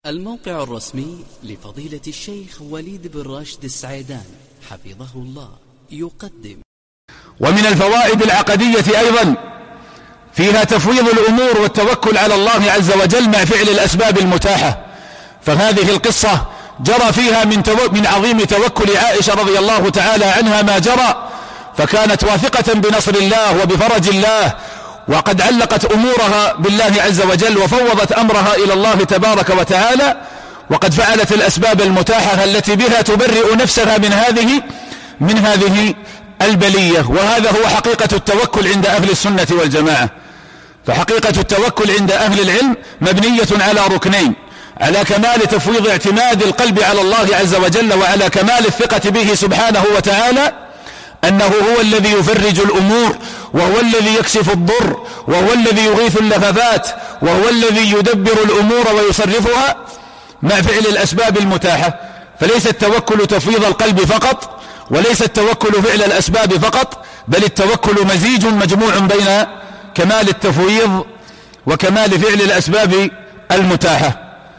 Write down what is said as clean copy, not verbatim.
الموقع الرسمي لفضيلة الشيخ وليد بن راشد السعيدان حفظه الله يقدم. ومن الفوائد العقدية أيضا فيها تفويض الأمور والتوكل على الله عز وجل مع فعل الأسباب المتاحة. فهذه القصة جرى فيها من عظيم توكل عائشة رضي الله تعالى عنها ما جرى، فكانت واثقة بنصر الله وبفرج الله، وقد علقت أمورها بالله عز وجل وفوضت أمرها إلى الله تبارك وتعالى، وقد فعلت الأسباب المتاحة التي بها تبرئ نفسها من هذه البلية. وهذا هو حقيقة التوكل عند أهل السنة والجماعة. فحقيقة التوكل عند أهل العلم مبنية على ركنين: على كمال تفويض اعتماد القلب على الله عز وجل، وعلى كمال الثقة به سبحانه وتعالى أنه هو الذي يفرج الأمور، وهو الذي يكشف الضر، وهو الذي يغيث اللهفات، وهو الذي يدبر الأمور ويصرفها مع فعل الأسباب المتاحة. فليس التوكل تفويض القلب فقط، وليس التوكل فعل الأسباب فقط، بل التوكل مزيج مجموع بين كمال التفويض وكمال فعل الأسباب المتاحة.